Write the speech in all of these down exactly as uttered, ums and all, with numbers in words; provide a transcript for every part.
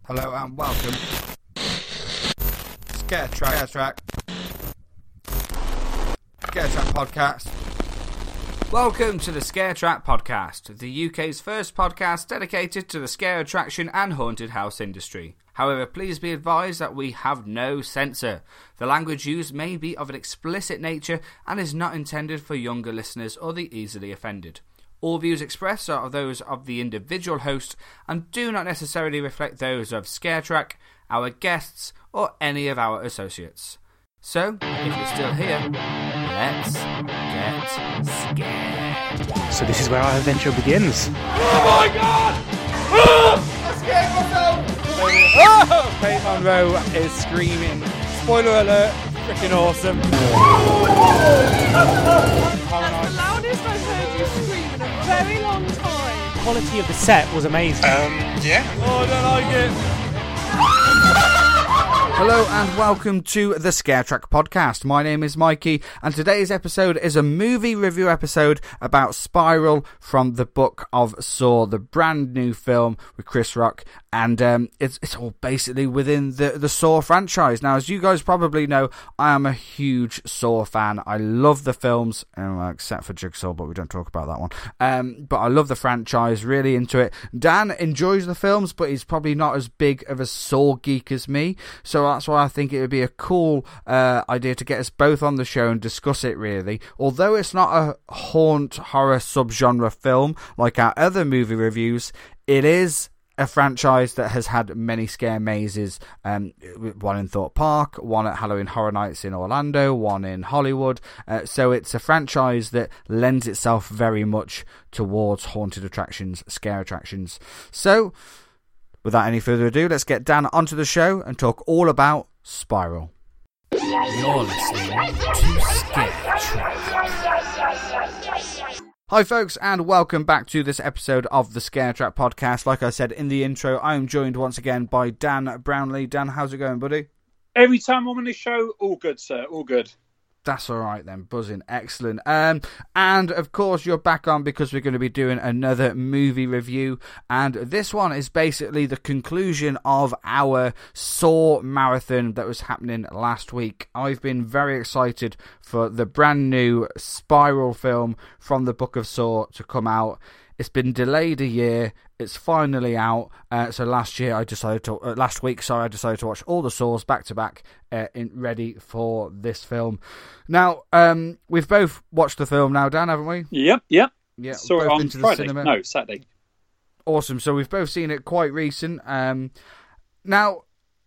Hello and welcome. Scare Track. Scare Track. Scare Track Podcast. Welcome to the Scare Track Podcast, the U K's first podcast dedicated to the scare attraction and haunted house industry. However, please be advised that we have no censor. The language used may be of an explicit nature and is not intended for younger listeners or the easily offended. All views expressed are those of the individual host and do not necessarily reflect those of Scare Track, our guests, or any of our associates. So, if you're still here, let's get scared. So this is where our adventure begins. Oh my god! Ah! I scared myself! Oh! Kate Monroe is screaming. Spoiler alert, freaking awesome. That's the loudest I've heard you scream in a very long time. The quality of the set was amazing. Um, yeah. Oh, I don't like it. Hello and welcome to the Scare Track Podcast. My name is Mikey and today's episode is a movie review episode about Spiral from the Book of Saw, the brand new film with Chris Rock, and um, it's it's all basically within the, the Saw franchise. Now, as you guys probably know, I am a huge Saw fan. I love the films, uh, except for Jigsaw, but we don't talk about that one. Um, but I love the franchise, really into it. Dan enjoys the films, but he's probably not as big of a Saw geek as me, so that's why I think it would be a cool uh, idea to get us both on the show and discuss it, really. Although it's not a haunt horror subgenre film like our other movie reviews, it is a franchise that has had many scare mazes, um, one in Thorpe Park, one at Halloween Horror Nights in Orlando, one in Hollywood. Uh, so it's a franchise that lends itself very much towards haunted attractions, scare attractions. So, without any further ado, let's get Dan onto the show and talk all about Spiral. You're listening to Scare Track. Hi folks, and welcome back to this episode of the Scare Track Podcast. Like I said in the intro, I am joined once again by Dan Brownlee. Dan, how's it going, buddy? Every time I'm on this show, all good, sir, all good. That's all right then, buzzing, excellent. Um, and of course you're back on because we're going to be doing another movie review, and this one is basically the conclusion of our Saw marathon that was happening last week. I've been very excited for the brand new Spiral film from the Book of Saw to come out. It's been delayed a year. It's finally out. Uh, so last year I decided to, uh, last week, sorry, I decided to watch all the Saws back to back, uh, in ready for this film. Now, um, we've both watched the film now, Dan, haven't we? Yep, yep. Yeah, saw it both on into the Friday. cinema. No, Saturday. Awesome. So we've both seen it quite recent. Um, now,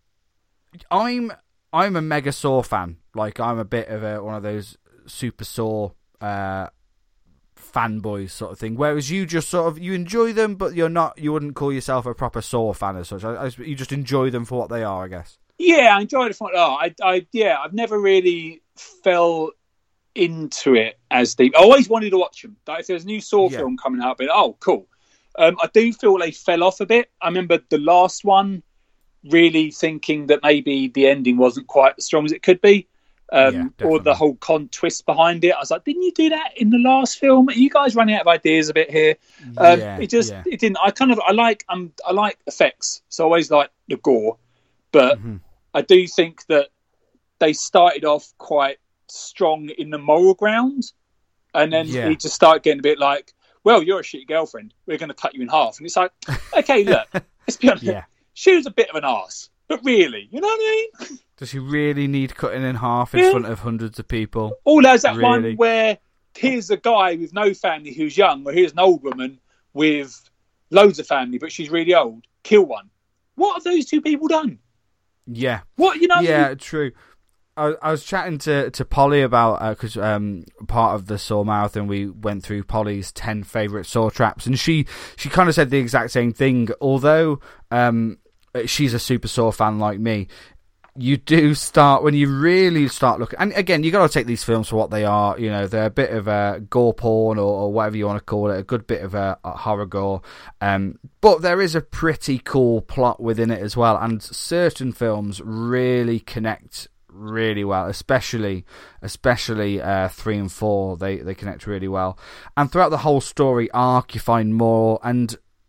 I'm I'm a mega Saw fan. Like, I'm a bit of a, one of those super Saw uh, fanboys sort of thing. Whereas you just sort of, you enjoy them, but you're not, you wouldn't call yourself a proper Saw fan as such. I, I, you just enjoy them for what they are, I guess. Yeah, I enjoyed it. From, oh, I, I, yeah, I've never really fell into it as deep. I always wanted to watch them. Like, if there's a new Saw Yeah. film coming out, I'd be like, oh, cool. Um, I do feel they fell off a bit. I remember the last one really thinking that maybe the ending wasn't quite as strong as it could be. Um, Yeah, or the whole con twist behind it. I was like, didn't you do that in the last film? Are you guys running out of ideas a bit here? Um, Yeah, it just, yeah. it didn't. I kind of, I like, um, I like effects, so I always like the gore, but Mhm. I do think that they started off quite strong in the moral ground, and then Yeah. it just started getting a bit like, well, you're a shitty girlfriend. We're going to cut you in half, and it's like, okay, look, let's be honest. Yeah. She was a bit of an arse, but really, you know what I mean? Does he really need cutting in half in Yeah. front of hundreds of people? All there's that Really? one where here's a guy with no family who's young, or here's an old woman with loads of family, but she's really old. Kill one. What have those two people done? Yeah. What, you know? Yeah, true. I, I was chatting to, to Polly about, because uh, um, part of the Saw marathon, we went through Polly's ten favourite Saw traps, and she, she kind of said the exact same thing. Although um, she's a super Saw fan like me, you do start, when you really start looking, and again, you got to take these films for what they are. You know, they're a bit of a gore porn, or, or whatever you want to call it, a good bit of a, a horror gore. Um, but there is a pretty cool plot within it as well, and certain films really connect really well, especially especially uh, three and four. They they connect really well, and throughout the whole story arc, you find more. And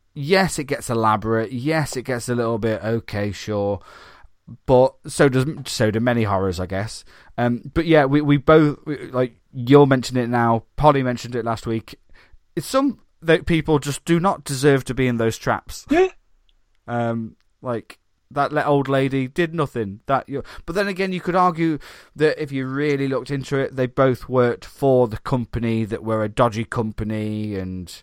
yes, it gets elaborate. Yes, it gets a little bit okay, sure. But so does so do many horrors, I guess. Um, but yeah, we we both like you're mentioning it now. Polly mentioned it last week. It's some that people just do not deserve to be in those traps. Yeah. Um, like that old lady did nothing. That you, but then again, you could argue that if you really looked into it, they both worked for the company that were a dodgy company, and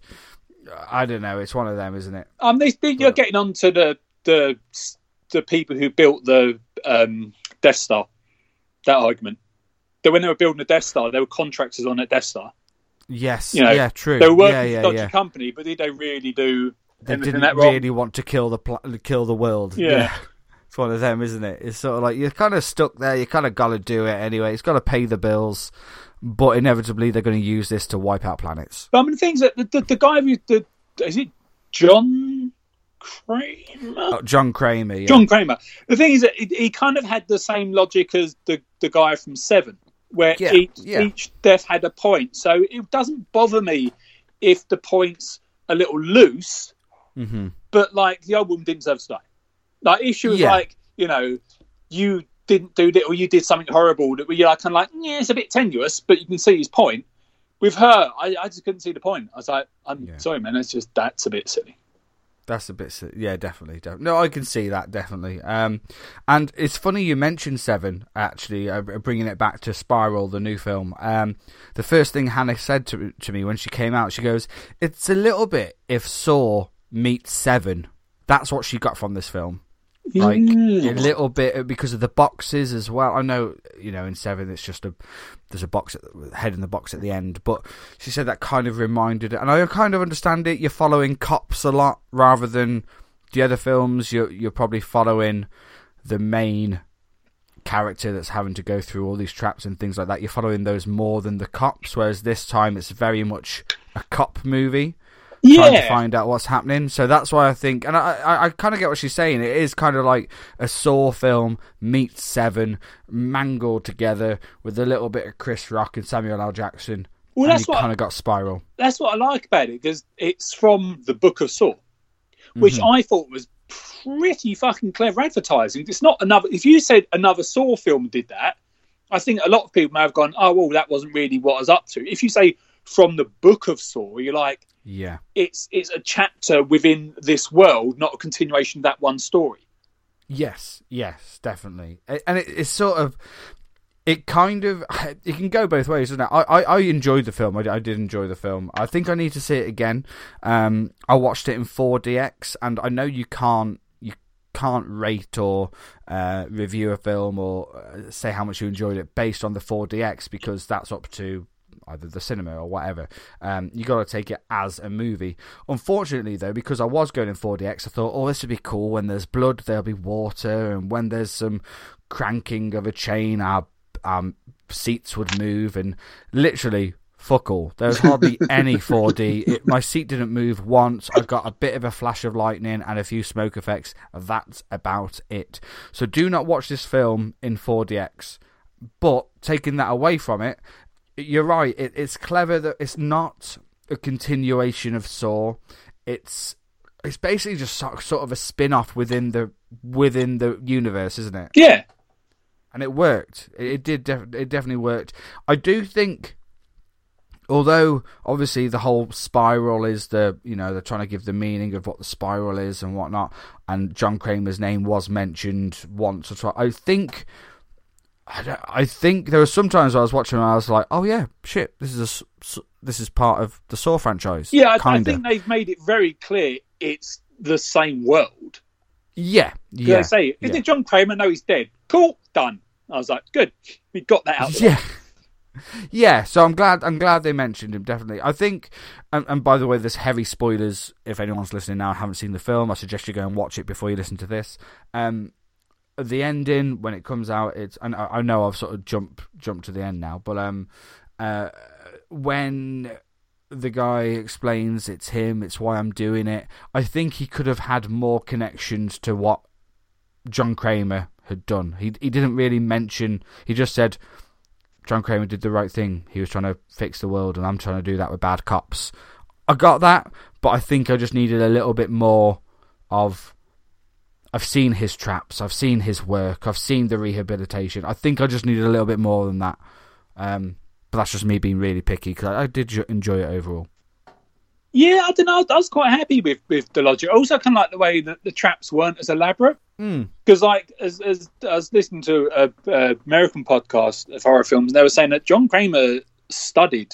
I don't know. It's one of them, isn't it? Um, they, they, you're getting onto the the. the people who built the um, Death Star, that argument. That when they were building the Death Star, they were contractors on that Death Star. Yes, you know, yeah, true. They were working yeah, for yeah, a dodgy yeah. company, but did they really do They anything didn't that wrong? really want to kill the pl- kill the world. Yeah. yeah. It's one of them, isn't it? It's sort of like you're kind of stuck there. You kind of got to do it anyway. It's got to pay the bills, but inevitably they're going to use this to wipe out planets. But I mean, the things that the, the, the guy who the is it John Kramer? Oh, John Kramer. Yeah. John Kramer. The thing is that he, he kind of had the same logic as the, the guy from Seven, where Yeah, each yeah. each death had a point. So it doesn't bother me if the point's a little loose, Mm-hmm. but like the old woman didn't deserve to die. Like if she was Yeah. like, you know, you didn't do that or you did something horrible that you're like, kind of like, yeah, it's a bit tenuous, but you can see his point. With her, I, I just couldn't see the point. I was like, I'm Yeah. sorry, man, it's just that's a bit silly. That's a bit, si- yeah, definitely, definitely. No, I can see that definitely. Um, and it's funny you mentioned Seven. Actually, uh, bringing it back to Spiral, the new film. Um, the first thing Hannah said to to me when she came out, she goes, "It's a little bit if Saw meets Seven." That's what she got from this film. Like Yeah. a little bit because of the boxes as well. I know, you know, in Seven it's just a there's a box at the, head in the box at the end, but she said that kind of reminded it, and I kind of understand it. You're following cops a lot rather than the other films. You're you're probably following the main character that's having to go through all these traps and things like that. You're following those more than the cops, whereas this time it's very much a cop movie. Trying to Yeah. find out what's happening. So that's why I think, and I, I, I kind of get what she's saying. It is kind of like a Saw film meets Seven, mangled together with a little bit of Chris Rock and Samuel L. Jackson. Well, and that's you what kind of got Spiral. that's what I like about it, because it's from the Book of Saw, which Mhm. I thought was pretty fucking clever advertising. It's not another. If you said another Saw film did that, I think a lot of people may have gone, "Oh, well, that wasn't really what I was up to." If you say from the Book of Saw, you're like, Yeah. it's it's a chapter within this world, not a continuation of that one story. Yes, yes, definitely. A- And it, it's sort of, it kind of, it can go both ways, doesn't it? I, I, I enjoyed the film. I, I did enjoy the film. I think I need to see it again. Um, I watched it in four D X, and I know you can't, you can't rate or uh, review a film or uh, say how much you enjoyed it based on the four D X, because that's up to either the cinema or whatever. Um, you got to take it as a movie. Unfortunately, though, because I was going in four D X, I thought, oh, this would be cool. When there's blood, there'll be water, and when there's some cranking of a chain, our um, seats would move, and literally, fuck all. There was hardly any four D. It, my seat didn't move once. I got a bit of a flash of lightning and a few smoke effects. That's about it. So do not watch this film in four D X. But taking that away from it, you're right. It, it's clever that it's not a continuation of Saw. It's it's basically just sort sort of a spin-off within the within the universe, isn't it? Yeah, And it worked. It, it did. Def- it definitely worked. I do think, although obviously the whole spiral is the, you know, they're trying to give the meaning of what the spiral is and whatnot, and John Kramer's name was mentioned once or twice. I think. I, don't, I think there were some times I was watching and I was like, "Oh yeah, shit! This is a s s this is part of the Saw franchise." yeah. I, I Kinda. think they've made it very clear it's the same world. Yeah, Yeah, yeah, they say, "Isn't yeah. it John Kramer? No, he's dead." Cool, done. I was like, "Good, we got that out." Of the way. Yeah, yeah. So I'm glad. I'm glad they mentioned him. Definitely. I think. And, and by the way, there's heavy spoilers. If anyone's listening now and haven't seen the film, I suggest you go and watch it before you listen to this. Um, the ending when it comes out, it's. And I, I know I've sort of jumped jumped to the end now, but um, uh, when the guy explains it's him, it's why I'm doing it. I think he could have had more connections to what John Kramer had done. He he didn't really mention. He just said John Kramer did the right thing. He was trying to fix the world, and I'm trying to do that with bad cops. I got that, but I think I just needed a little bit more of. I've seen his traps, I've seen his work, I've seen the rehabilitation. I think I just needed a little bit more than that. Um, but that's just me being really picky because I, I did enjoy it overall. Yeah, I don't know. I was quite happy with, with the logic. I also kind of like the way that the traps weren't as elaborate. Because, mm. like, as, as I was listening to a, a American podcast of horror films, they were saying that John Kramer studied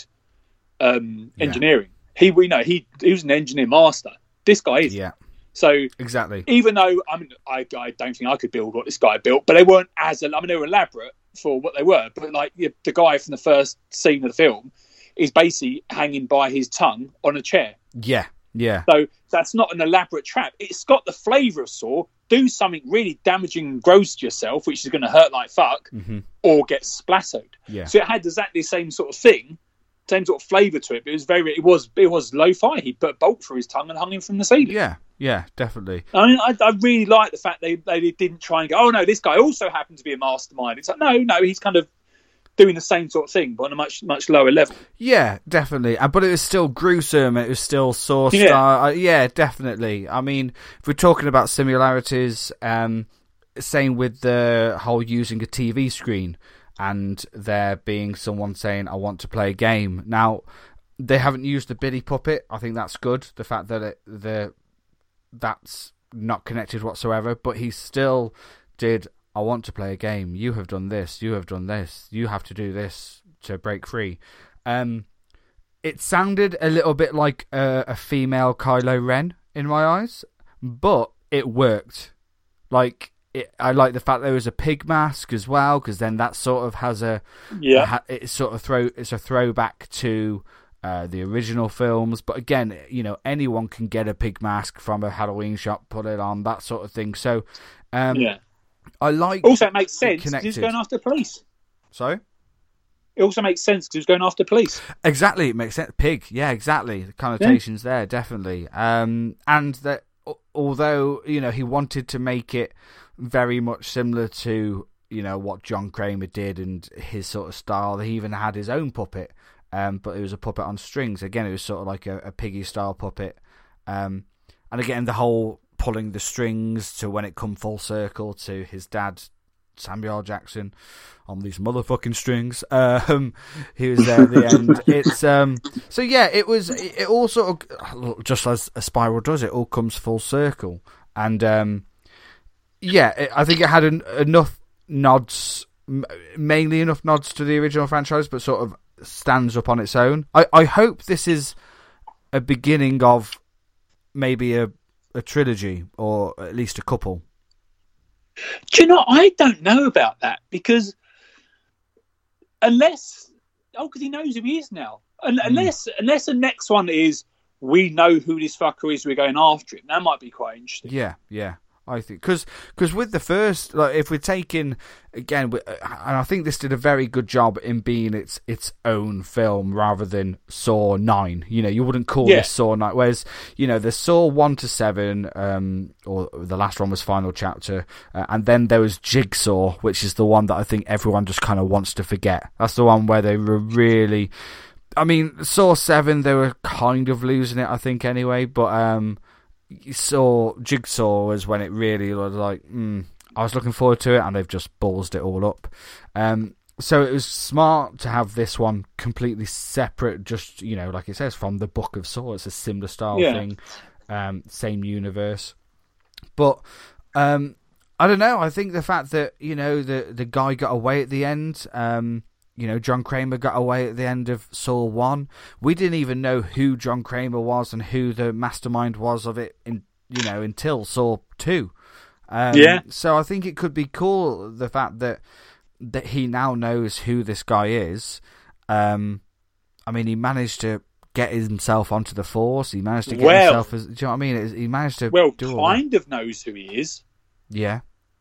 um, engineering. Yeah. He, we know he he was an engineer master. This guy is. Yeah. So exactly. Even though I mean, I, I don't think I could build what this guy built, but they weren't as. I mean, they were elaborate for what they were. But like the guy from the first scene of the film is basically hanging by his tongue on a chair. Yeah, yeah. So that's not an elaborate trap. It's got the flavour of Saw. Do something really damaging and gross to yourself, which is going to hurt like fuck, mm-hmm. or get splattered. Yeah. So it had exactly the same sort of thing, same sort of flavour to it. But it was very, it was, it was lo-fi. He put a bolt through his tongue and hung him from the ceiling. Yeah, yeah, definitely. I mean, I, I really like the fact they they didn't try and go, oh no, this guy also happened to be a mastermind. It's like, no, no, he's kind of doing the same sort of thing, but on a much, much lower level. Yeah, definitely. But it was still gruesome. It was still Saw style. Yeah. Uh, yeah, definitely. I mean, if we're talking about similarities, um, same with the whole using a T V screen and there being someone saying, I want to play a game. Now, they haven't used the Billy puppet. I think that's good. The fact that it, the that's not connected whatsoever, but he still did... I want to play a game. You have done this. You have done this. You have to do this to break free. Um, it sounded a little bit like a, a female Kylo Ren in my eyes, but it worked. Like it, I like the fact there was a pig mask as well, because then that sort of has a yeah. A, it's sort of throw. It's a throwback to uh, the original films. But again, you know, anyone can get a pig mask from a Halloween shop, put it on, that sort of thing. So, um, yeah. I like. Also, it makes sense because he's going after police. Sorry? It also makes sense because he's going after police. Exactly, it makes sense. Pig, yeah, exactly. The connotations yeah. there, definitely. Um, and that, although you know he wanted to make it very much similar to you know what John Kramer did and his sort of style, he even had his own puppet. Um, but it was a puppet on strings. Again, it was sort of like a, a piggy style puppet. Um, and again, the whole pulling the strings to when it come full circle to his dad Samuel L. Jackson on these motherfucking strings. Um, he was there at the end. It's um, so yeah, it was. It, it all sort of just as a spiral does. It all comes full circle, and um, yeah, it, I think it had an, enough nods, mainly enough nods to the original franchise, but sort of stands up on its own. I, I hope this is a beginning of maybe a. a trilogy, or at least a couple. Do you know, I don't know about that, because unless... Oh, because he knows who he is now. Unless, mm. unless the next one is, we know who this fucker is, we're going after him. That might be quite interesting. Yeah, yeah. I think because because with the first, like if we're taking again, and I think this did a very good job in being its its own film rather than Saw nine. You know, you wouldn't call yeah. this Saw nine. Whereas you know, the Saw one to seven, um, or the last one was Final Chapter, uh, and then there was Jigsaw, which is the one that I think everyone just kind of wants to forget. That's the one where they were really. I mean, Saw seven, they were kind of losing it, I think, anyway, but um. You saw Jigsaw was when it really was like, mm, I was looking forward to it, and they've just ballsed it all up. Um, so it was smart to have this one completely separate, just, you know, like it says, from the Book of Saw. It's a similar style yeah. thing, um, same universe. But um, I don't know, I think the fact that, you know, the, the guy got away at the end, um, you know, John Kramer got away at the end of Saw one. We didn't even know who John Kramer was and who the mastermind was of it, in you know, until Saw two. Um, yeah. So I think it could be cool, the fact that that he now knows who this guy is. Um, I mean, he managed to get himself onto the Force. He managed to get well, himself... As, do you know what I mean? He managed to Well, do kind of knows who he is. Yeah.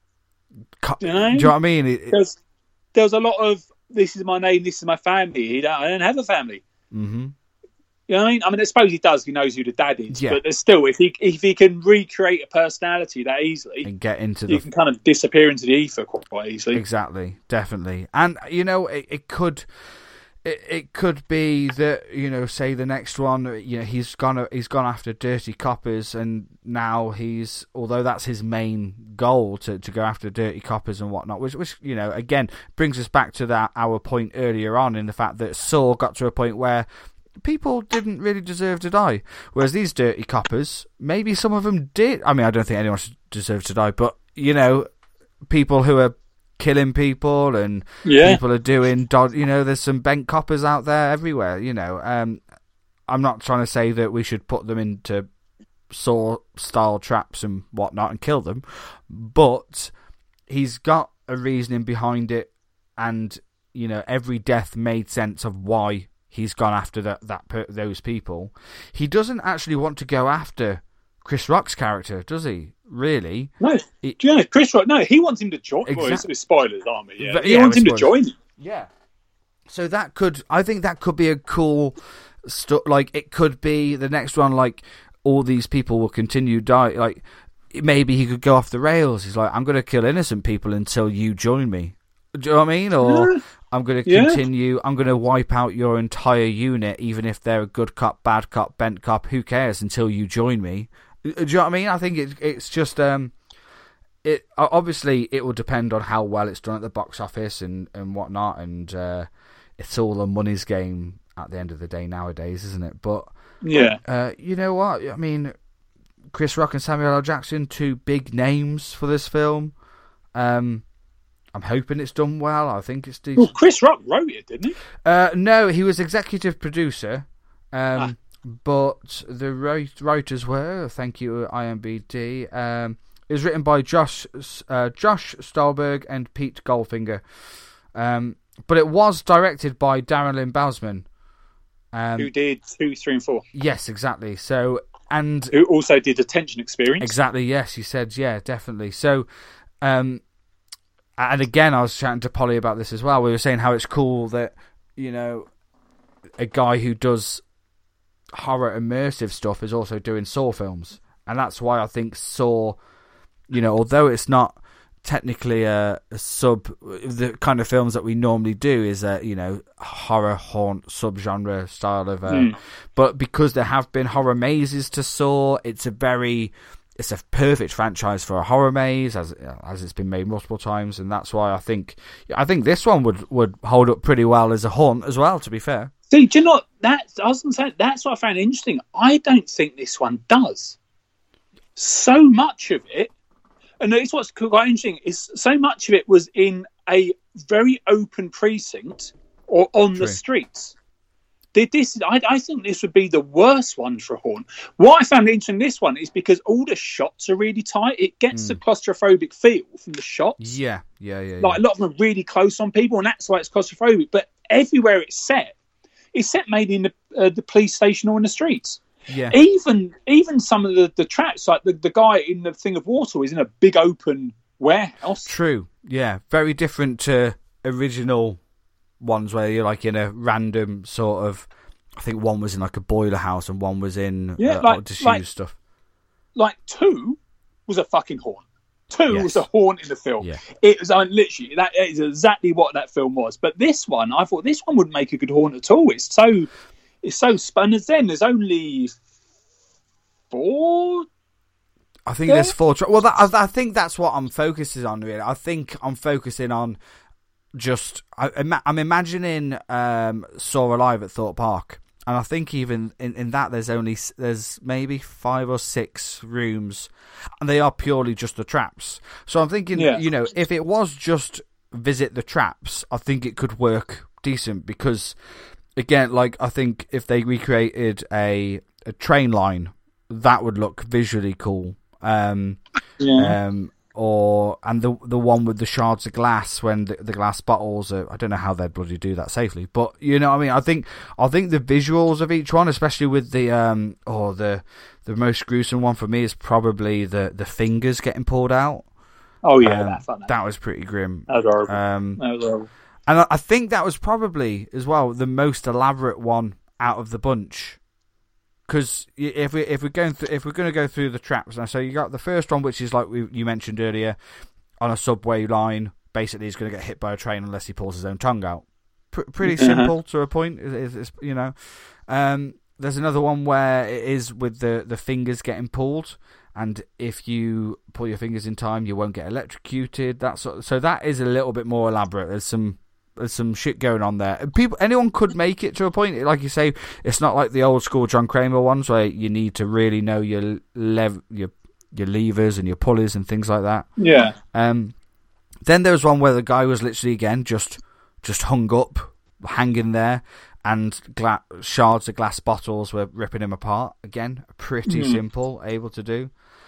Do you know? Do you know what I mean? It, there's, there's a lot of... This is my name, this is my family. He don't, I don't have a family. Mm-hmm. You know what I mean? I mean, I suppose he does. He knows who the dad is. Yeah. But there's still, if he if he can recreate a personality that easily, and get into you the, can kind of disappear into the ether quite easily. Exactly, definitely. And you know, it, it could It it could be that, you know, say the next one, you know, he's gone he's gone after dirty coppers, and now he's, although that's his main goal to, to go after dirty coppers and whatnot, which which you know, again brings us back to that our point earlier on in the fact that Saw got to a point where people didn't really deserve to die, whereas these dirty coppers, maybe some of them did. I mean, I don't think anyone should deserve to die, but you know, people who are killing people and yeah. people are doing, dod- you know, there's some bent coppers out there everywhere, you know. Um, I'm not trying to say that we should put them into Saw-style traps and whatnot and kill them, but he's got a reasoning behind it, and, you know, every death made sense of why he's gone after that, that per- those people. He doesn't actually want to go after Chris Rock's character, does he? Really? No. He, Do you know, Chris Rock, no, he wants him to join. Exactly. Well, it's spoilers, aren't we? Yeah. But, he yeah, wants him to spoilers. join him. Yeah. So that could, I think that could be a cool, stu- like, it could be the next one, like, all these people will continue die, like, maybe he could go off the rails. He's like, I'm going to kill innocent people until you join me. Do you know what I mean? Or... Yeah. I'm going to Yeah. continue, I'm going to wipe out your entire unit, even if they're a good cop, bad cop, bent cop, who cares, until you join me. Do you know what I mean? I think it, it's just, um, it obviously it will depend on how well it's done at the box office and, and whatnot, and uh, it's all a money's game at the end of the day nowadays, isn't it? But, Yeah. uh, you know what? I mean, Chris Rock and Samuel L. Jackson, two big names for this film. Um... I'm hoping it's done well. I think it's decent. Well, Chris Rock wrote it, didn't he? Uh, no, he was executive producer, um, Ah. but the writ- writers were, thank you, I M B D. Um, it was written by Josh uh, Josh Stolberg and Pete Goldfinger, um, but it was directed by Darren Lynn Bousman. Um, Who did two, three, and four. yes, exactly. So and Who also did Attention Experience. exactly, yes, you said, yeah, definitely. So. Um, And again, I was chatting to Polly about this as well. We were saying how it's cool that, you know, a guy who does horror immersive stuff is also doing Saw films. And that's why I think Saw, you know, although it's not technically a, a sub, the kind of films that we normally do is a, you know, horror haunt subgenre style of, uh, Mm. but because there have been horror mazes to Saw, it's a very... It's a perfect franchise for a horror maze, as as it's been made multiple times, and that's why I think I think this one would, would hold up pretty well as a haunt as well. To be fair, See, do you know that? I was going to say that's what I found interesting. I don't think this one does. So much of it, and it's what's quite interesting is so much of it was in a very open precinct or on True. the streets. Did this? I, I think this would be the worst one for a haunt. What I found interesting in this one is because all the shots are really tight. It gets Mm. the claustrophobic feel from the shots. yeah, yeah, yeah, yeah. Like a lot of them are really close on people, and that's why it's claustrophobic. But everywhere it's set, it's set maybe in the uh, the police station or in the streets. yeah. Even even some of the, the traps, like the, the guy in the Thing of Water, is in a big open warehouse. True, yeah. Very different to original ones where you're like in a random sort of. I think one was in like a boiler house and one was in Yeah, uh, like- to like- shoes stuff. Like two was a fucking haunt. Two Yes. was a haunt in the film. Yeah. It was I mean, literally that is exactly what that film was. But this one, I thought this one wouldn't make a good haunt at all. It's so it's so spun as then. There's only four. I think Yeah. there's four. Tra- well, that, I, I think that's what I'm focusing on. Really, I think I'm focusing on just. I, ima- I'm imagining um, Saw Alive at Thorpe Park, and I think even in, in that there's only s- there's maybe five or six rooms, and they are purely just the traps. So I'm thinking, Yeah. you know, if it was just visit the traps, I think it could work decent because, again, like I think if they recreated a a train line, that would look visually cool. Um, Yeah. um, or and the the one with the shards of glass when the, the glass bottles are, I don't know how they'd bloody do that safely, but you know what I mean. I think I think the visuals of each one, especially with the um or the the most gruesome one for me is probably the the fingers getting pulled out. oh yeah, Um, that fun. that was pretty grim. That was horrible. Um, that was horrible. and I, I think that was probably as well the most elaborate one out of the bunch. Because if we if we're going through, if we're going to go through the traps now, so you got the first one, which is like we, you mentioned earlier, on a subway line. Basically, he's going to get hit by a train unless he pulls his own tongue out. pr- pretty Uh-huh. simple to a point. It's, it's, you know, um, there's another one where it is with the, the fingers getting pulled, and if you pull your fingers in time, you won't get electrocuted. That sort of, so that is a little bit more elaborate. There's some there's some shit going on there. People, anyone could make it to a point. Like you say, it's not like the old school John Kramer ones where you need to really know your lev- your your levers and your pulleys and things like that. Yeah. Um. Then there was one where the guy was literally again just just hung up, hanging there, and gla- shards of glass bottles were ripping him apart. Again, pretty Mm. simple, able to do.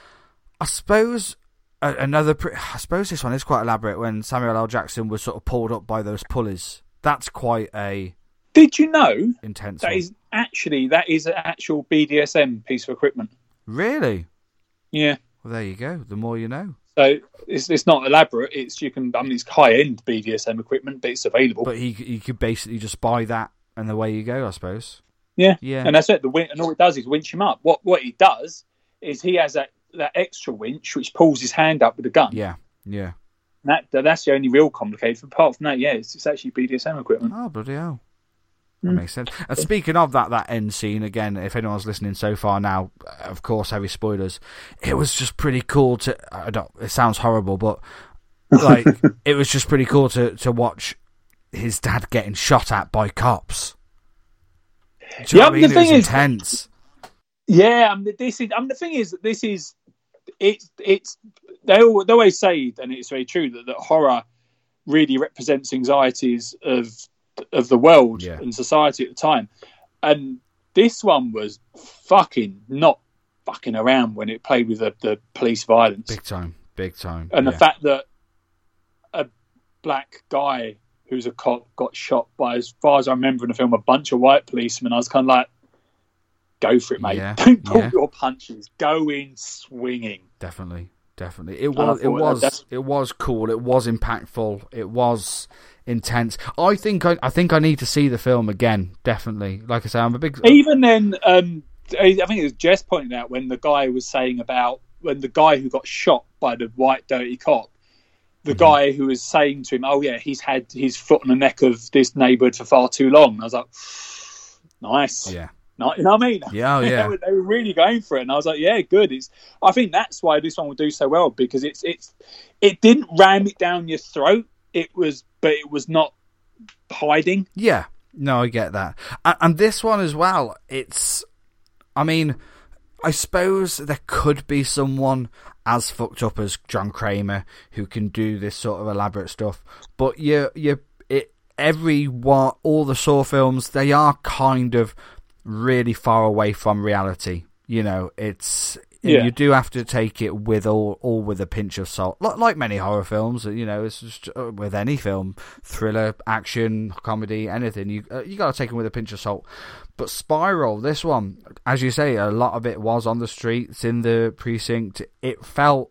I suppose uh, another. Pre- I suppose this one is quite elaborate. When Samuel L. Jackson was sort of pulled up by those pulleys, that's quite a Did you know intense. that one. is actually that is an actual B D S M piece of equipment? Really? Yeah. Well, there you go. The more you know. So it's it's not elaborate. It's you can. I mean, it's high end B D S M equipment, but it's available. But he he could basically just buy that, and away you go. I suppose. Yeah, Yeah. and that's it. The win- and all it does is winch him up. What what he does is he has that, that extra winch which pulls his hand up with a gun. Yeah. Yeah. And that that's the only real complication. Apart from that, yeah, it's, it's actually B D S M equipment. Oh, bloody hell. That Mm. makes sense. And speaking of that, that end scene, again, if anyone's listening so far now, of course, heavy spoilers, it was just pretty cool to, I don't, it sounds horrible, but like, it was just pretty cool to, to watch his dad getting shot at by cops. Do you Yeah, know what I mean? the It was thing is- intense. Yeah, I mean, this is. I mean, the thing is, that this is. It's it's. They, al- they always say, and it's very true, that, that horror really represents anxieties of of the world Yeah. and society at the time, and this one was fucking not fucking around when it played with the, the police violence Big time. Big time. and yeah. the fact that a black guy who's a cop got shot by, as far as I remember in the film, a bunch of white policemen. I was kind of like, go for it, mate. Yeah, Don't pull yeah. your punches. Go in swinging. Definitely, definitely. It I was, it thought that- was, that's- it was cool. It was impactful. It was intense. I think, I, I think I need to see the film again. Definitely. Like I say, I'm a big. Even then, um, I think it was Jess pointing out when the guy was saying about when the guy who got shot by the white dirty cop, the Mm-hmm. guy who was saying to him, "Oh yeah, he's had his foot on the neck of this neighbourhood for far too long." I was like, nice. Yeah. Not, you know what I mean? Yeah, oh, they, yeah. were, they were really going for it, and I was like, "Yeah, good." It's. I think that's why this one will do so well because it's it's it didn't ram it down your throat. It was, but it was not hiding. Yeah, no, I get that. And, and this one as well, it's, I mean, I suppose there could be someone as fucked up as John Kramer who can do this sort of elaborate stuff, but you, you, it, every one, all the Saw films, they are kind of really far away from reality. You know, it's, Yeah. you do have to take it with all, all with a pinch of salt, like, like many horror films. You know, it's just uh, with any film, thriller, action, comedy, anything. You uh, you got to take it with a pinch of salt. But Spiral, this one, as you say, a lot of it was on the streets in the precinct. It felt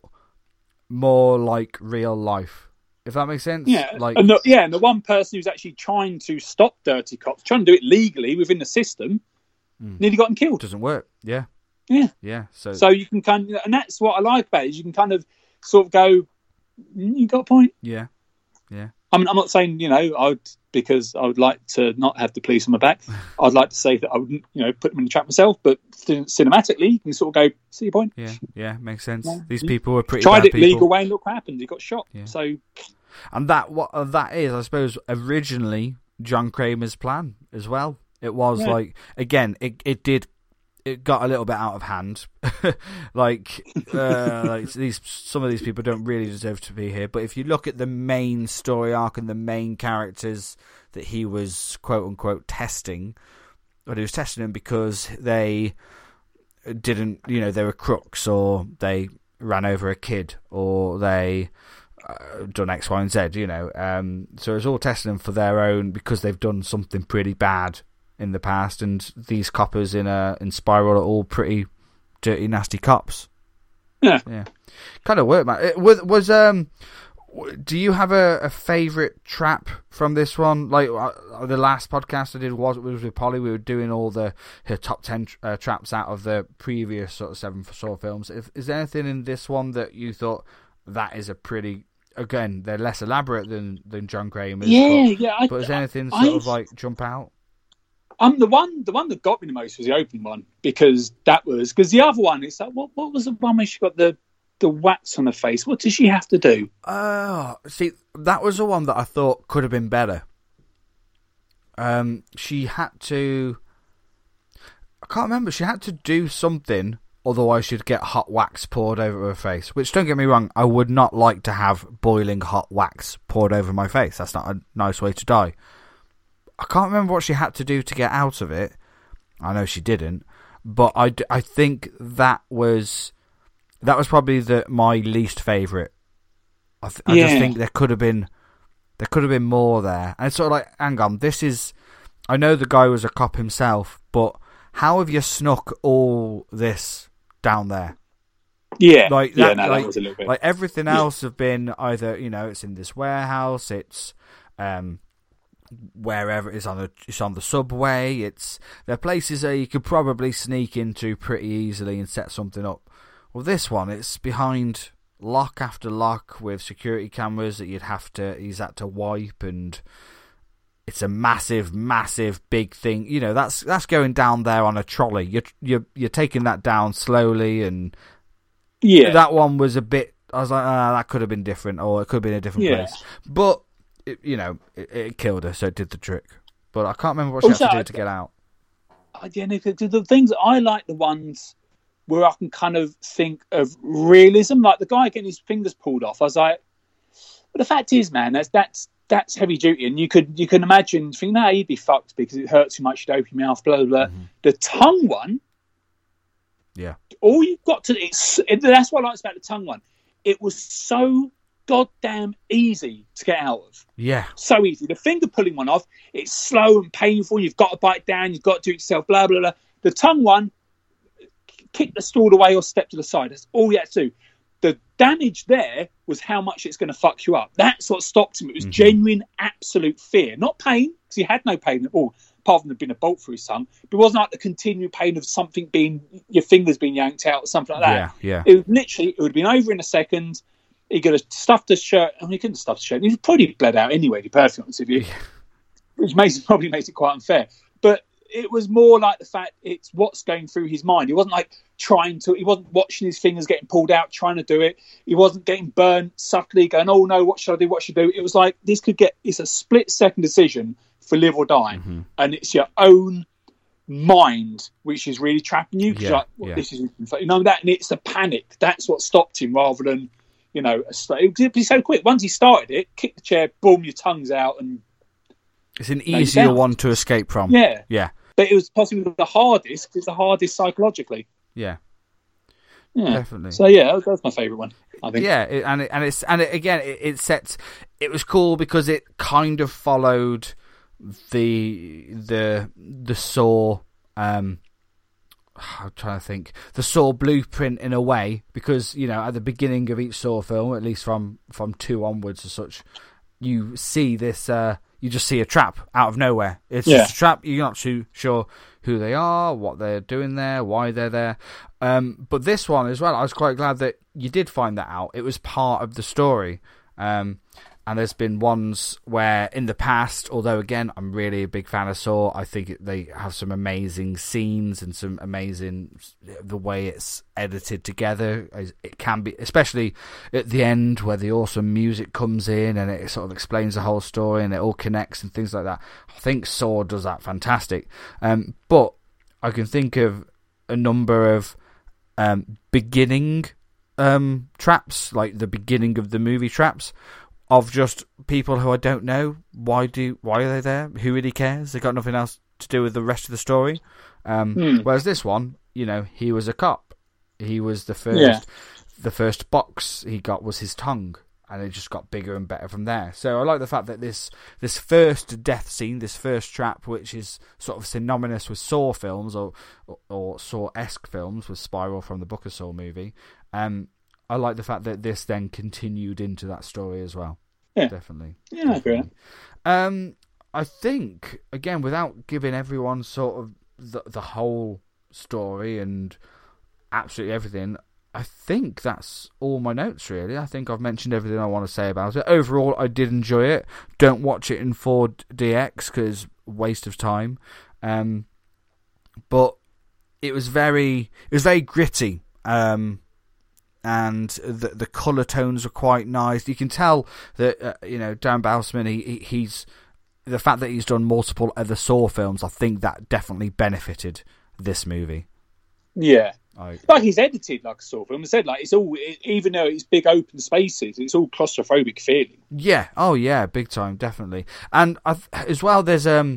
more like real life, if that makes sense. Yeah, like and the, yeah, and the one person who's actually trying to stop dirty cops, trying to do it legally within the system, Mm. nearly got him killed. doesn't work. Yeah, Yeah. yeah. So, So you can kind of, and that's what I like about it. Is you can kind of sort of go, mm, you got a point. yeah, yeah. I mean, I'm not saying you know I would because I would like to not have the police on my back. I'd like to say that I wouldn't, you know, put them in the trap myself. But cin- cinematically, you can sort of go, see your point. Yeah, yeah, makes sense. Yeah. These people were pretty Tried bad it people. legal way, and look what happened. He got shot. Yeah. So And that what uh, that is, I suppose, originally John Kramer's plan as well. It was Yeah. like, again, it it did, it got a little bit out of hand. like, uh, like these some of these people don't really deserve to be here. But if you look at the main story arc and the main characters that he was quote unquote testing, but he was testing them because they didn't, you know, they were crooks or they ran over a kid or they uh, done X, Y, and Z, you know. Um, so it's all testing them for their own because they've done something pretty bad in the past, and these coppers in a in Spiral are all pretty dirty, nasty cops. Yeah. yeah, kind of worked, man. It was, was um. Do you have a, a favourite trap from this one? Like uh, the last podcast I did was was with Polly. We were doing all the her top ten uh, traps out of the previous sort of seven Saw films. If, is there anything in this one that you thought that is a pretty again, they're less elaborate than, than John Kramer's. Yeah, but, yeah. I, but does anything I, sort of like jump out? Um, the one, the one that got me the most was the opening one, because that was because the other one. It's like, what, what was the one where she got the, the wax on her face? What does she have to do? Oh, see, that was the one that I thought could have been better. Um, she had to. I can't remember. She had to do something, otherwise she'd get hot wax poured over her face. Which, don't get me wrong, I would not like to have boiling hot wax poured over my face. That's not a nice way to die. I can't remember what she had to do to get out of it. I know she didn't, but I, I think that was that was probably the my least favourite. I, th- I yeah. just think there could have been there could have been more there. And it's sort of like, hang on, this is. I know the guy was a cop himself, but how have you snuck all this down there? Yeah, like that, yeah, no, like, that was a little bit. Like everything yeah. else have been either, you know, it's in this warehouse, it's um. wherever it's on the it's on the subway. It's there are places that you could probably sneak into pretty easily and set something up. Well, this one, it's behind lock after lock with security cameras that you'd have to he's had to wipe, and it's a massive, massive, big thing. You know, that's that's going down there on a trolley. You're you're you're taking that down slowly, and yeah, that one was a bit. I was like, ah, that could have been different, or it could have been a different yeah. place, but. It, you know, it, it killed her, so it did the trick. But I can't remember what she Also, had to do I- to get out. I, yeah, no, the, the things I like, the ones where I can kind of think of realism, like the guy getting his fingers pulled off. I was like, but the fact is, man, that's that's that's heavy duty, and you could you can imagine think, no, he'd be fucked because it hurts too much to open your mouth, blah blah blah. Mm-hmm. The tongue one, Yeah, all you've got to it's it, that's what I liked about the tongue one. It was so goddamn easy to get out of. yeah, So easy. The finger pulling one off, it's slow and painful. You've got to bite down. You've got to do it yourself. Blah blah blah. The tongue one, kick the stool away or step to the side. That's all you had to do. The damage there was how much it's going to fuck you up. That's what stopped him. It was Mhm. genuine, absolute fear, not pain, because he had no pain at all, apart from there being a bolt through his tongue. But it wasn't like the continued pain of something being your fingers being yanked out or something like that. yeah, yeah. It was literally, it would have been over in a second. He could have stuffed his shirt. I mean, he couldn't stuff his shirt. He probably bled out anyway, to be perfectly honest with you, Yeah. which makes it, probably makes it quite unfair. But it was more like the fact it's what's going through his mind. He wasn't like trying to, he wasn't watching his fingers getting pulled out, trying to do it. He wasn't getting burnt subtly, going, oh no, what should I do? What should I do? It was like, this could get, it's a split second decision for live or die. Mm-hmm. And it's your own mind which is really trapping you. 'Cause Yeah, you're like, well, yeah. this is, you know, that, and it's the panic. That's what stopped him rather than, you know, a st- it would be so quick. Once he started it, kick the chair, boom, your tongue's out, and It's an you're easier down. one to escape from. yeah. yeah, But it was possibly the hardest. It's the hardest psychologically. yeah, Yeah, definitely. So yeah, that was, that was my favourite one. I think. Yeah, it, and it, and it's and it, again, it, it sets. It was cool because it kind of followed the the the Saw. Um, I'm trying to think the Saw blueprint in a way, because you know at the beginning of each Saw film, at least from from two onwards, as such, you see this. Uh, you just see a trap out of nowhere. It's Yeah. just a trap. You're not too sure who they are, what they're doing there, why they're there. Um, but this one as well, I was quite glad that you did find that out. It was part of the story. Um, and there's been ones where in the past, although again, I'm really a big fan of Saw, I think it, they have some amazing scenes and some amazing, the way it's edited together. It can be, especially at the end where the awesome music comes in and it sort of explains the whole story and it all connects and things like that. I think Saw does that fantastic. Um, but I can think of a number of um, beginning um, traps, like the beginning of the movie traps, of just people who I don't know. Why do why are they there? Who really cares? They got nothing else to do with the rest of the story. Um, Hmm. Whereas this one, you know, he was a cop. He was the first. Yeah. The first box he got was his tongue, and it just got bigger and better from there. So I like the fact that this this first death scene, this first trap, which is sort of synonymous with Saw films or or, or Saw-esque films, with Spiral from the Book of Saw movie. Um, I like the fact that this then continued into that story as well. Yeah. Definitely. Yeah, I agree. Um, I think, again, without giving everyone sort of the, the whole story and absolutely everything, I think that's all my notes, really. I think I've mentioned everything I want to say about it. Overall, I did enjoy it. Don't watch it in four D X because waste of time. Um, but it was very, it was very gritty. Um, and the the colour tones were quite nice. You can tell that uh, you know Dan Bousman. He, he he's the fact that he's done multiple other Saw films. I think that definitely benefited this movie. Yeah, I, like he's edited like a Saw film. I said like it's all, even though it's big open spaces, it's all claustrophobic feeling. Yeah. Oh yeah, big time, definitely. And I've, as well, there's um.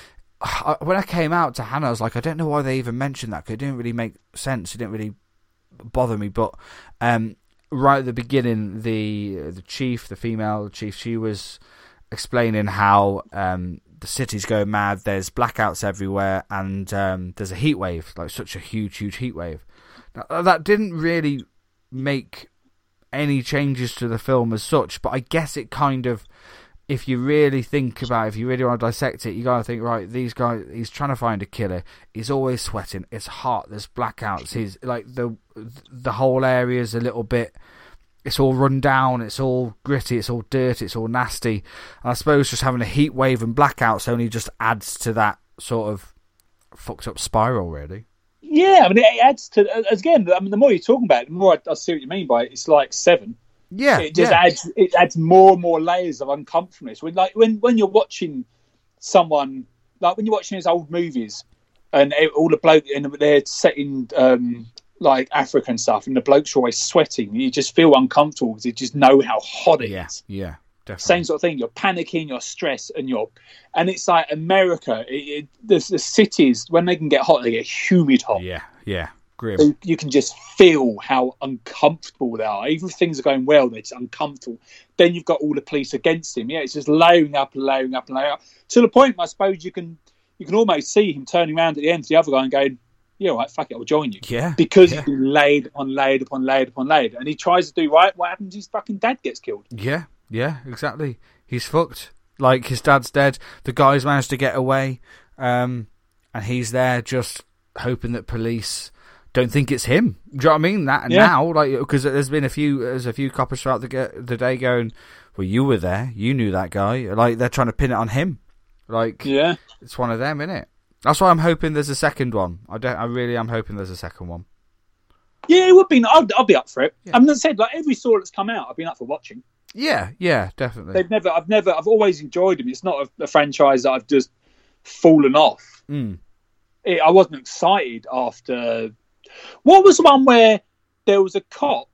I, when I came out to Hannah, I was like, I don't know why they even mentioned that because it didn't really make sense. It didn't really bother me, but um, right at the beginning, the the chief, the female chief, she was explaining how um, the city's going mad. There's blackouts everywhere, and um, there's a heat wave, like such a huge, huge heat wave. Now, that didn't really make any changes to the film as such, but I guess it kind of, if you really think about it, if you really want to dissect it, you got to think, right, these guys, he's trying to find a killer. He's always sweating. It's hot. There's blackouts. He's like the the whole area's a little bit, it's all run down. It's all gritty. It's all dirty. It's all nasty. And I suppose just having a heat wave and blackouts only just adds to that sort of fucked up spiral, really. Yeah, I mean, it adds to, again, I mean, the more you're talking about it, the more I, I see what you mean by it. It's like Seven. Yeah, it just yeah. adds it adds more and more layers of uncomfortableness. When like when, when you're watching someone, like when you're watching these old movies, and it, all the bloke and they're set in um, like Africa and stuff, and the blokes are always sweating. You just feel uncomfortable because you just know how hot it yeah, is. Yeah, definitely. Same sort of thing. You're panicking, you're stressed, and you're and it's like America. It, it, the, the cities when they can get hot, they get humid hot. Yeah, yeah. Grim. So you can just feel how uncomfortable they are. Even if things are going well, they're just uncomfortable. Then you've got all the police against him. Yeah, it's just layering up and layering up and layering up to the point, I suppose, you can you can almost see him turning around at the end to the other guy and going, "Yeah, all right, fuck it, I'll join you." Yeah, because yeah. he's been laid upon laid upon laid upon laid, and he tries to do right. What happens? His fucking dad gets killed. Yeah, yeah, exactly. He's fucked. Like his dad's dead. The guy's managed to get away, um, and he's there just hoping that police don't think it's him. Do you know what I mean? That Yeah. now, like, because there's been a few, there's a few coppers throughout the the day going, "Well, you were there, you knew that guy." Like they're trying to pin it on him. Like, yeah, it's one of them, isn't it? That's why I'm hoping there's a second one. I don't. I really am hoping there's a second one. yeah, it would be. I'll, I'll be up for it. Yeah. I mean, as I said, like every Saw that's come out, I've been up for watching. Yeah, yeah, definitely. They've never. I've never. I've always enjoyed them. It's not a, a franchise that I've just fallen off. Mm. It, I wasn't excited after. What was the one where there was a cop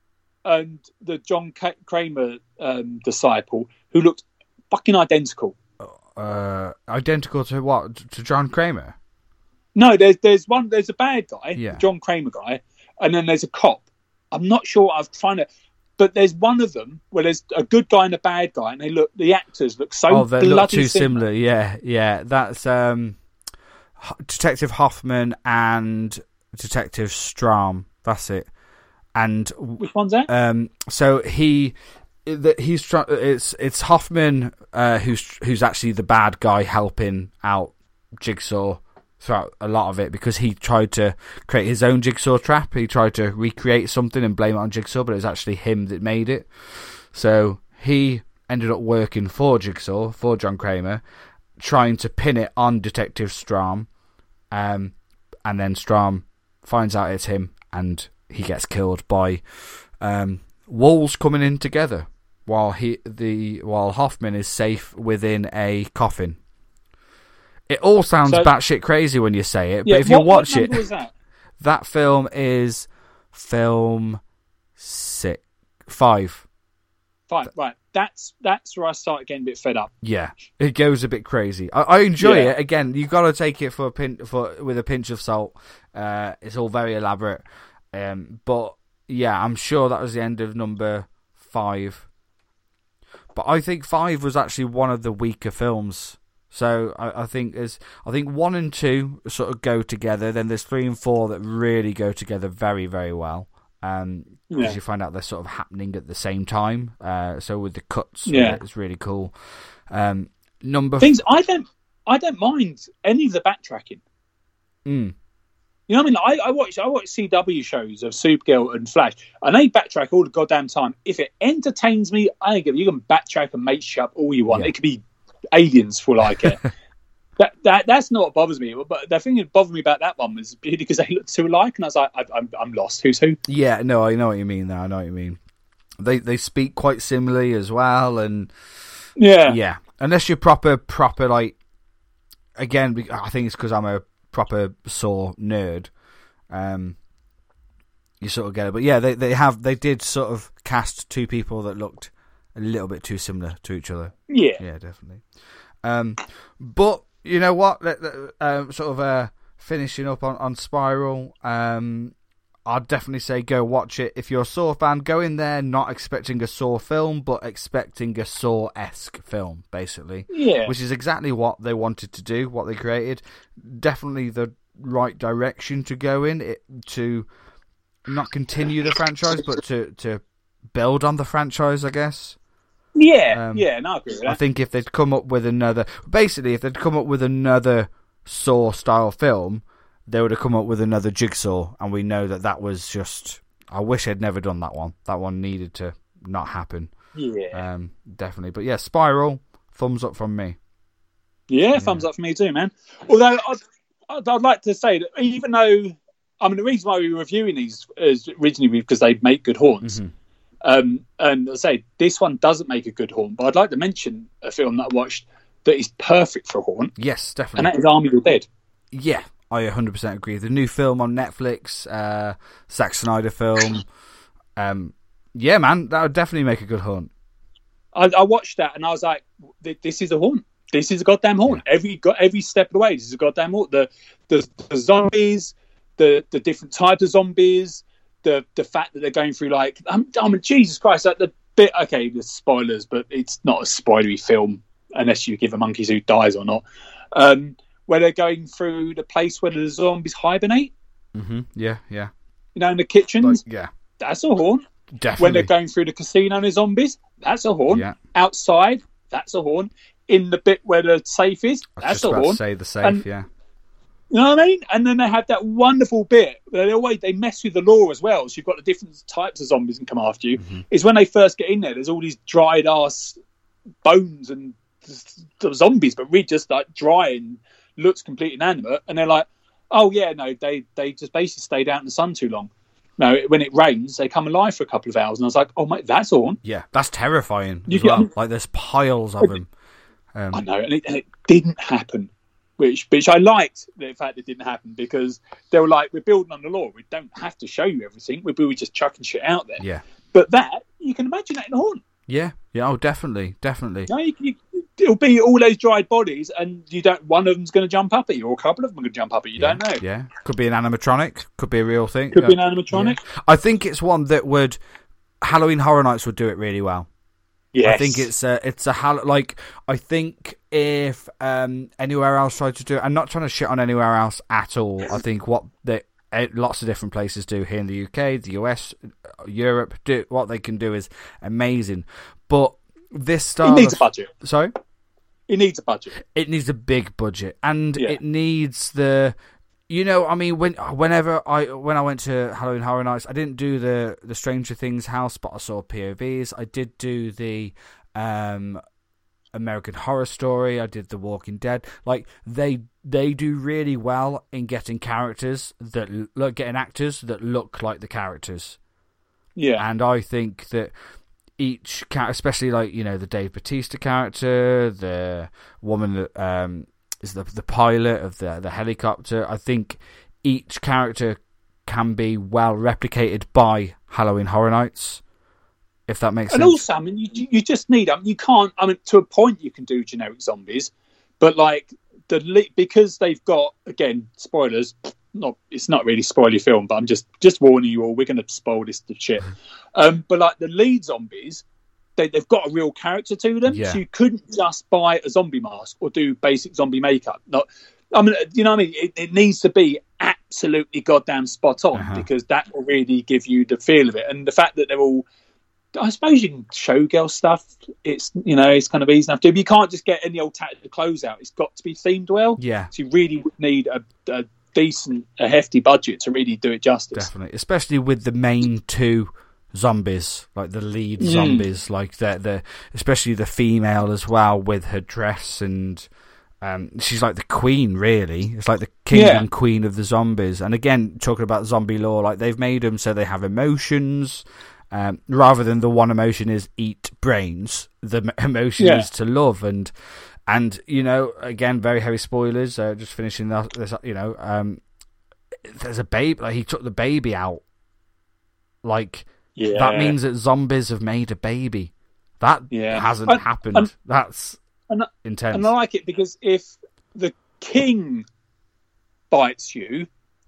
and the John Kramer um, disciple who looked fucking identical? Uh, identical to what? To John Kramer? No, there's there's one. There's a bad guy, Yeah. the John Kramer guy, and then there's a cop. I'm not sure. I've trying to, but there's one of them where there's a good guy and a bad guy, and they look. The actors look so Oh, they bloody look too similar. similar. Yeah, yeah. That's um, H- Detective Hoffman and Detective Stram. That's it. And Which one's that? um, so he, that he's trying. It's it's Hoffman uh, who's who's actually the bad guy helping out Jigsaw throughout a lot of it because he tried to create his own Jigsaw trap. He tried to recreate something and blame it on Jigsaw, but it was actually him that made it. So he ended up working for Jigsaw, for John Kramer, trying to pin it on Detective Stram, um, and then Stram finds out it's him, and he gets killed by um, wolves coming in together while he the while Hoffman is safe within a coffin. It all sounds So- batshit crazy when you say it, Yeah, but if you what- what watch it, number was that? that film is film six five. Fine, right. That's that's where I start getting a bit fed up. Yeah, it goes a bit crazy. I, I enjoy Yeah. it. Again, you got to take it for a pin for with a pinch of salt. Uh, it's all very elaborate, um, but yeah, I'm sure that was the end of number five. But I think five was actually one of the weaker films. So I, I think there's, I think one and two sort of go together. Then there's three and four that really go together very, very well. Um, because Yeah. you find out they're sort of happening at the same time. Uh, so with the cuts, Yeah. it's really cool. Um, number Things I don't I don't mind any of the backtracking. Mm. You know what I mean? Like, I, I watch I watch C W shows of Supergirl and Flash, and they backtrack all the goddamn time. If it entertains me, I don't give. You can backtrack and make shit up all you want. Yeah. It could be aliens for like it. that that that's not what bothers me. But the thing that bothered me about that one was because they looked too alike, and I was like, I, I'm I'm lost. Who's who? Yeah, no, I know what you mean. Though I know what you mean. They they speak quite similarly as well, and Yeah, yeah. Unless you're proper proper like, again, I think it's because I'm a proper Saw nerd. Um, you sort of get it, but yeah, they they have they did sort of cast two people that looked a little bit too similar to each other. yeah, Yeah, definitely. Um, but you know what? Uh, sort of uh, finishing up on on Spiral. Um, I'd definitely say go watch it. If you're a Saw fan, go in there not expecting a Saw film, but expecting a Saw-esque film, basically. yeah. Which is exactly what they wanted to do, what they created. Definitely the right direction to go in, it, to not continue the franchise, but to, to build on the franchise, I guess. Yeah, Um, yeah, no, I agree with that. I think if they'd come up with another... Basically, if they'd come up with another Saw-style film, they would have come up with another Jigsaw, and we know that that was just... I wish they'd never done that one. That one needed to not happen. yeah. Um, definitely. But yeah, Spiral, thumbs up from me. Yeah, thumbs up for me too, man. Although I'd, I'd, I'd like to say that even though, I mean, the reason why we were reviewing these is originally because they make good haunts. Mm-hmm. Um, and I say this one doesn't make a good haunt, but I'd like to mention a film that I watched that is perfect for a haunt, Yes, and definitely. that is Army of the Dead. Yeah, I one hundred percent agree. The new film on Netflix, uh, Zack Snyder film. Um, yeah, man, that would definitely make a good haunt. I, I watched that and I was like, this is a haunt. This is a goddamn haunt. Yeah. Every got every step of the way, this is a goddamn haunt. The the, the zombies, the the different types of zombies, the the fact that they're going through like, I'm, I mean, Jesus Christ, like the bit. Okay, the spoilers, but it's not a spoilery film unless you give a monkey's who dies or not. Um, where they're going through the place where the zombies hibernate, Mm-hmm. Yeah, yeah. you know, in the kitchens. Like, yeah, That's a haunt. definitely. When they're going through the casino and the zombies, that's a haunt. Yeah. Outside, that's a haunt. In the bit where the safe is, I was that's just a about to haunt. say the safe, And- yeah. You know what I mean? And then they have that wonderful bit where they always they mess with the law as well. So you've got the different types of zombies that come after you. Mm-hmm. Is when they first get in there, there's all these dried ass bones and zombies, but really just like dry and looks completely inanimate. And they're like, oh yeah, no, they they just basically stayed out in the sun too long. No, when it rains, they come alive for a couple of hours. And I was like, oh my, that's all. Yeah, that's terrifying You as get- well. Like, there's piles of them. Um, I know, and it, and it didn't happen. Which, which I liked the fact it didn't happen because they were like, we're building on the law. We don't have to show you everything. We we were just chucking shit out there. yeah. But that, you can imagine that in a haunt. Yeah, yeah, oh, definitely, definitely. You know, you, you, it'll be all those dried bodies, and you don't. One of them's going to jump up at you, or a couple of them are going to jump up at you. You yeah, don't know. Yeah, could be an animatronic, could be a real thing. Could be an Uh, animatronic. yeah. I think it's one that would... Halloween Horror Nights would do it really well. Yes. I think it's a, it's a hal- like I think if um, anywhere else tried to do it, I'm not trying to shit on anywhere else at all. I think what the eh, lots of different places do here in the U K, the U S, Europe, do what they can do is amazing. But this It style needs of, a budget. sorry, It needs a budget. it needs a big budget, and Yeah. it needs the. You know, I mean, when whenever I when I went to Halloween Horror Nights, I didn't do the, the Stranger Things house, but I saw P O Vs. I did do the um, American Horror Story. I did The Walking Dead. Like they they do really well in getting characters that look, getting actors that look like the characters. Yeah. And I think that each character, especially like you know the Dave Bautista character, the woman that um. is the the pilot of the the helicopter. I think each character can be well replicated by Halloween Horror Nights, if that makes And sense. also, I mean, you you just need. I mean, you can't. I mean, to a point, you can do generic zombies, but like the le- because they've got again spoilers. Not it's not really spoiler film, but I'm just just warning you all. We're going to spoil this to shit. Um, but like the lead zombies, they, they've got a real character to them, Yeah. so you couldn't just buy a zombie mask or do basic zombie makeup. Not, I mean, you know what I mean? It, it needs to be absolutely goddamn spot on Uh-huh. because that will really give you the feel of it. And the fact that they're all, I suppose you can showgirl stuff. It's you know it's kind of easy enough to do. But you can't just get any old tattered clothes out. It's got to be themed well. Yeah, So you really would need a, a decent, a hefty budget to really do it justice. Definitely, especially with the main two zombies, like the lead Mm. zombies, like the the especially the female as well, with her dress, and um, she's like the queen. Really, it's like the king Yeah. and queen of the zombies. And again, talking about zombie lore, like they've made them so they have emotions. Um, rather than the one emotion is eat brains, the m- emotion Yeah. is to love. And and you know, again, very heavy spoilers. Uh, just finishing that, this, you know, um, there's a baby. Like he took the baby out. Like Yeah. that means that zombies have made a baby. That Yeah. hasn't And- happened. and- That's and- intense. And I like it because if the king bites you,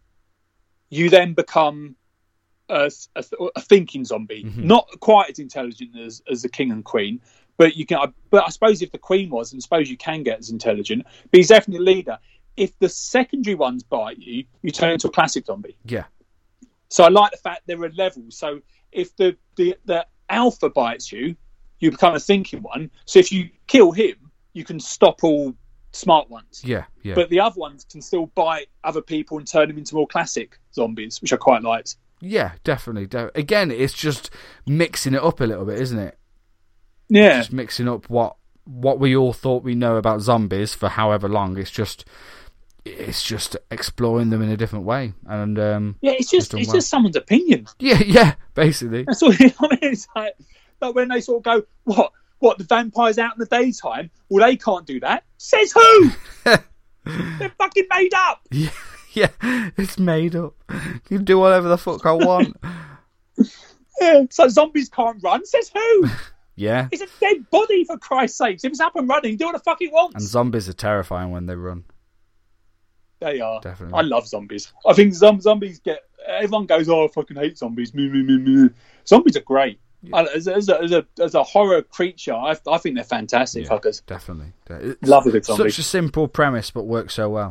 you then become a, a, a thinking zombie. Mhm. Not quite as intelligent as, as the king and queen, but you can. But I suppose if the queen was, and suppose you can get as intelligent, but he's definitely a leader. If the secondary ones bite you, you turn into a classic zombie. yeah, So I like the fact there are levels. So if the, the, the alpha bites you, you become a thinking one. So if you kill him, you can stop all smart ones. yeah, yeah. But the other ones can still bite other people and turn them into more classic zombies, which I quite liked. Yeah, definitely. De- Again, it's just mixing it up a little bit, isn't it? Yeah. Just mixing up what what we all thought we know about zombies for however long. It's just it's just exploring them in a different way. And um, Yeah, it's just done it's well. just someone's opinion. yeah, yeah, basically. That's all. I mean, it's like, like when they sort of go, what? What, the vampires out in the daytime? Well, they can't do that. Says who? They're fucking made up. Yeah, yeah, it's made up. You can do whatever the fuck I want. Yeah. So zombies can't run. Says who? Yeah, It's a dead body, for Christ's sakes. If it's up and running, do what the fuck it wants. and zombies are terrifying when they run. They are. Definitely. I love zombies. I think some zombies get... Everyone goes, oh, I fucking hate zombies. Meh, meh, meh, meh. Zombies are great. I- As, a, as, a, as, a, as a horror creature, I, I think they're fantastic Yeah, fuckers. definitely. It's Love a good zombie. such a simple premise, but works so well.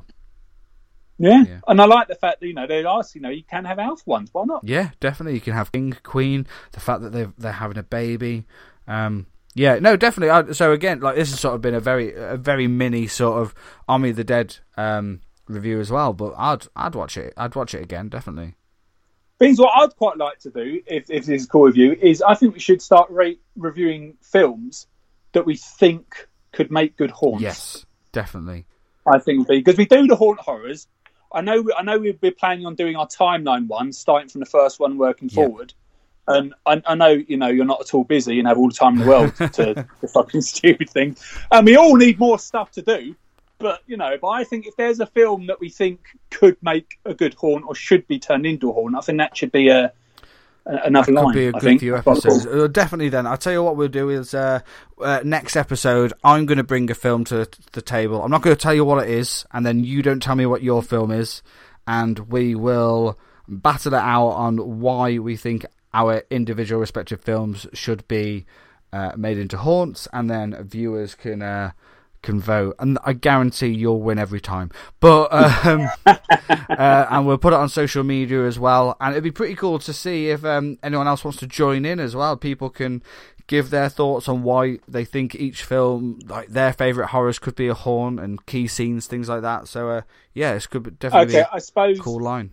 Yeah. Yeah. And I like the fact that, you know, they ask, you know, you can have alpha ones. Why not? Yeah, definitely. You can have king, queen. The fact that they're they're having a baby. Um, yeah, no, definitely. I, so again, like this has sort of been a very a very mini sort of Army of the Dead um, review as well. But I'd I'd watch it. I'd watch it again, definitely. Things what I'd quite like to do, if, if this is cool with you, is I think we should start re- reviewing films that we think could make good haunts. Yes, definitely. I think because we do the haunt horrors. I know. I know we're planning on doing our timeline one, starting from the first one, working Yeah. forward. And I, I know, you know, you're not at all busy and have all the time in the world to the fucking stupid thing. And we all need more stuff to do. But you know, but I think if there's a film that we think could make a good haunt or should be turned into a haunt, I think that should be a, a another That line. could be a I good think. few episodes. Uh, definitely. Then I'll tell you what we'll do is uh, uh, next episode I'm going to bring a film to the table. I'm not going to tell you what it is, and then you don't tell me what your film is, and we will battle it out on why we think our individual respective films should be uh, made into haunts, and then viewers can uh, can vote. And I guarantee you'll win every time. But um, uh, and we'll put it on social media as well. And it'd be pretty cool to see if um, anyone else wants to join in as well. People can give their thoughts on why they think each film, like their favourite horrors, could be a haunt and key scenes, things like that. So uh, yeah, it's could definitely Okay, be I suppose a cool line.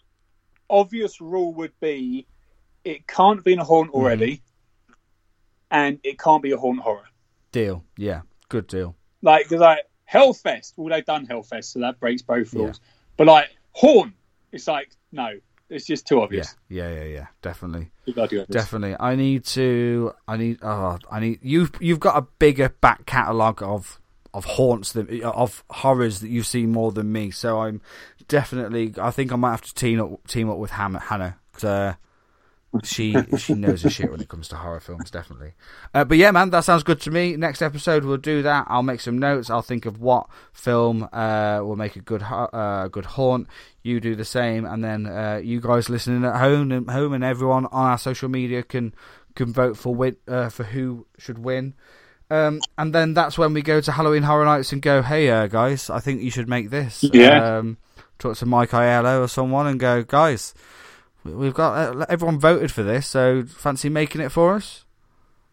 obvious rule would be it can't be a haunt already, Mm-hmm. and it can't be a haunt horror. Deal. Yeah, good deal. Like, cause like Hellfest, well, they've done Hellfest, so that breaks both Yeah. rules. But like Haunt, it's like no, it's just too Yeah, obvious. yeah, yeah, yeah. Definitely. Too bloody obvious. Definitely. I need to. I need. Oh, I need. You've you've got a bigger back catalogue of of haunts than of horrors that you've seen more than me. So I'm definitely. I think I might have to team up team up with Hannah. Hannah, 'cause, uh, she she knows her shit when it comes to horror films. Definitely. Uh, but yeah, man, that sounds good to me. Next episode we'll do that. I'll make some notes. I'll think of what film uh, will make a good uh, good haunt. You do the same, and then uh, you guys listening at home and home and everyone on our social media can can vote for win, uh, for who should win. Um, and then that's when we go to Halloween Horror Nights and go, hey uh, guys, I think you should make this. Yeah. Um, talk to Mike Aiello or someone and go, guys, we've got uh, everyone voted for this, so fancy making it for us?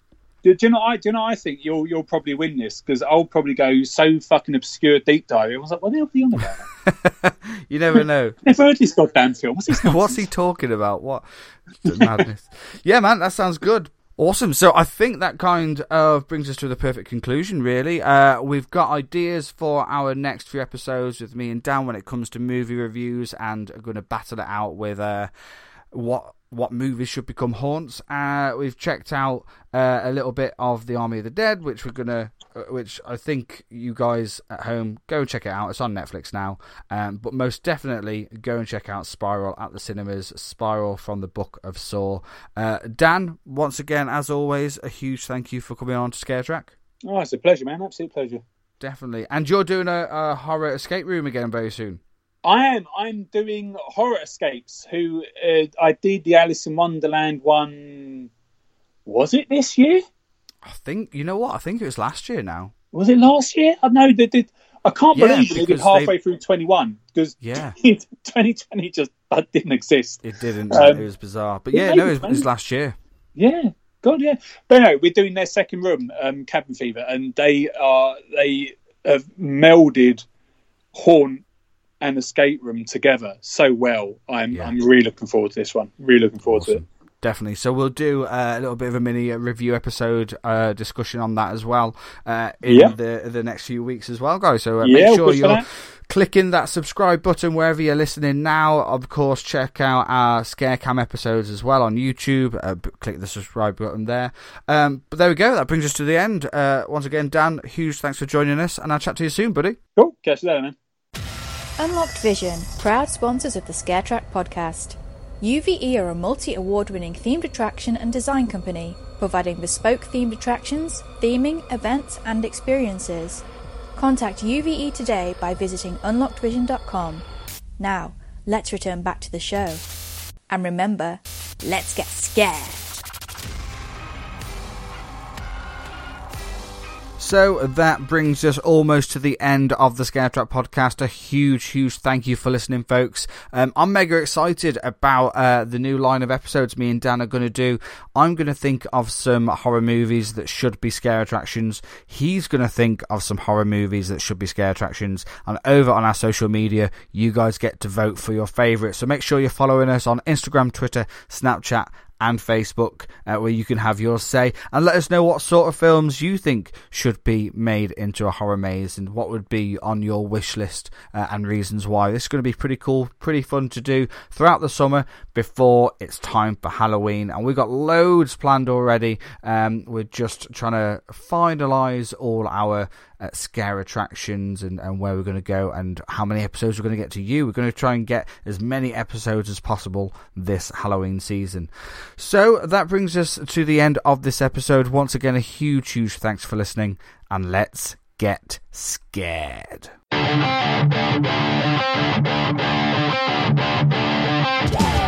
Do, do you know? I do you know? I think you'll you'll probably win this because I'll probably go so fucking obscure deep dive. I was like, what the hell are you on about? You never know. Never heard this goddamn film. What's this? What's he talking about? What madness? Yeah, man, that sounds good. Awesome. So I think that kind of brings us to the perfect conclusion, really. Uh, we've got ideas for our next few episodes with me and Dan when it comes to movie reviews, and are going to battle it out with uh, what what movies should become haunts. Uh, we've checked out uh, a little bit of The Army of the Dead, which we're gonna, uh, which I think you guys at home go and check it out. It's on Netflix now, um, but most definitely go and check out Spiral at the cinemas. Spiral from the Book of Saw. Uh, Dan, once again, as always, a huge thank you for coming on to Scare Track. Oh, it's a pleasure, man. Absolute pleasure. Definitely, and you're doing a, a horror escape room again very soon. I am. I'm doing Horror Escapes. Who uh, I did the Alice in Wonderland one. Was it this year? I think you know what. I think it was last year. Now was it last year? I know they did. I can't Yeah, believe they did because halfway they- through twenty-one because Yeah. twenty twenty just that didn't exist. it didn't. Um, it was bizarre, but it yeah, made no, it it was, it was fun. last year. Yeah, God, yeah. But no, we're doing their second room, um, Cabin Fever, and they are they have melded haunt and escape room together so well. I'm Yeah. I'm really looking forward to this one. Really looking forward to it. Awesome. Definitely. So we'll do uh, a little bit of a mini uh, review episode uh, discussion on that as well uh, in Yeah. the the next few weeks as well, guys. So uh, Yeah, make we'll sure push for you're that. clicking that subscribe button wherever you're listening now. Of course, check out our Scarecam episodes as well on YouTube. Uh, b- click the subscribe button there. Um, but there we go. That brings us to the end. Uh, once again, Dan, huge thanks for joining us, and I'll chat to you soon, buddy. Cool. Catch you later, man. Unlocked Vision, proud sponsors of the Scare Track podcast. U V E are a multi-award winning themed attraction and design company, providing bespoke themed attractions, theming, events and experiences. Contact U V E today by visiting unlocked vision dot com. Now, let's return back to the show. And remember, let's get scared. So that brings us almost to the end of the Scare Track podcast. A huge, huge thank you for listening, folks. Um, I'm mega excited about uh, the new line of episodes me and Dan are going to do. I'm going to think of some horror movies that should be scare attractions. He's going to think of some horror movies that should be scare attractions. And over on our social media, you guys get to vote for your favourites. So make sure you're following us on Instagram, Twitter, Snapchat, and Facebook, uh, where you can have your say, and let us know what sort of films you think should be made into a horror maze and what would be on your wish list uh, and reasons why. This is going to be pretty cool, pretty fun to do throughout the summer before it's time for Halloween, and we've got loads planned already. Um, we're just trying to finalise all our uh, scare attractions and, and where we're going to go and how many episodes we're going to get to you. We're going to try and get as many episodes as possible this Halloween season. So that brings us to the end of this episode. Once again, a huge, huge thanks for listening, and let's get scared. Yeah!